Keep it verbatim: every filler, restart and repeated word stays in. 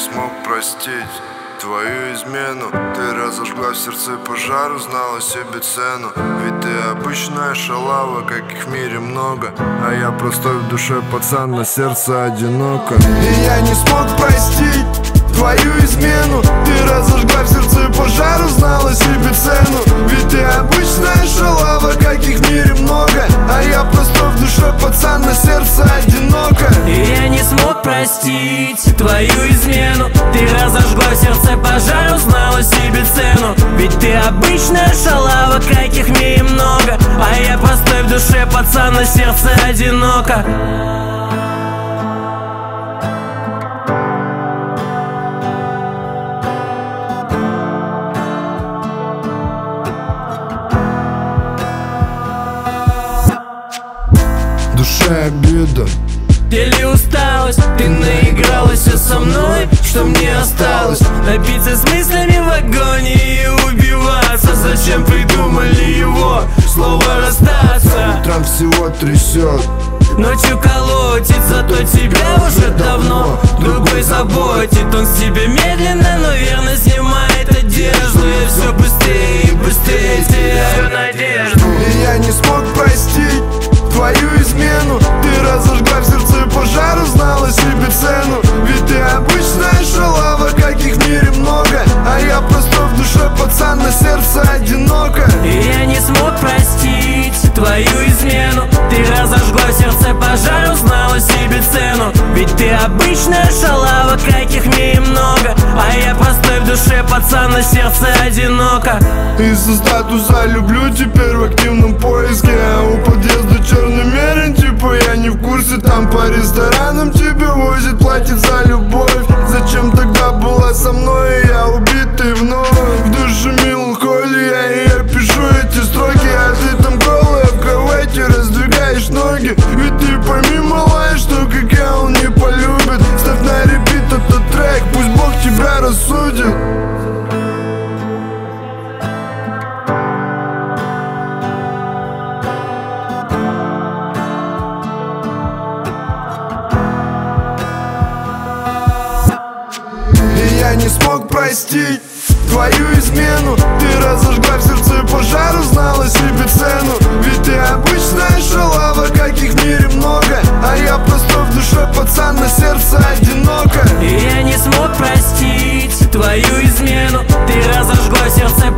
смог простить твою измену. Ты разожгла в сердце пожар, узнала себе цену. Ведь ты обычная шалава, каких в мире много, а я простой в душе пацан, на сердце одиноко. И я не смог простить твою измену. Ты разожгла в сердце пожар, узнала себе цену. Ведь ты обычная шалава, каких в мире много, а я простой в душе пацан, на сердце одиноко. И я не смог простить твою измену. Ты разожгла в сердце пожар, узнала себе цену. Ведь ты обычная шалава, каких в мире много, а я простой в душе пацан, на сердце одиноко. Душа обида Или усталость, ты наигралась все со мной, что мне осталось? Напиться с мыслями в вагоне и убиваться. Зачем придумали его слово расстаться? Утром всего трясет, ночью колотит, зато тебя уже давно другой заботит. Он с тебя медленно, но верно снимает одежду. Я все быстрее и быстрее теряю надежду. И я не смог простить твою измену. Ты разожгла в сердце пожар, узнала себе цену. Ведь ты обычная шалава, каких в мире много, а я простой в душе пацан, на сердце одиноко. И я не смог простить твою измену. Ты разожгла в сердце пожар, узнала себе цену. Ведь ты обычная шалава, каких в мире много, а я простой в душе пацан, на сердце одиноко. Из-за статуса люблю теперь в активном поиске, а у подъезда черный мерин, типа я не в курсе. Там по ресторанам тебя возит, платит за любовь. Зачем тогда была со мной, я убитый вновь? В душе меланхолия, и я пишу эти строки, а ты там голая в кровати раздвигаешь ноги. Ведь ты пойми, малая, что как я он не полюбит. Ставь на репит этот трек, пусть Бог тебя рассудит. Я не смог простить твою измену. Ты разожгла в сердце пожар, узнала себе цену. Ведь ты обычная шалава, каких в мире много, а я простой в душе пацан, на сердце одиноко. И я не смог простить твою измену. Ты разожгла в сердце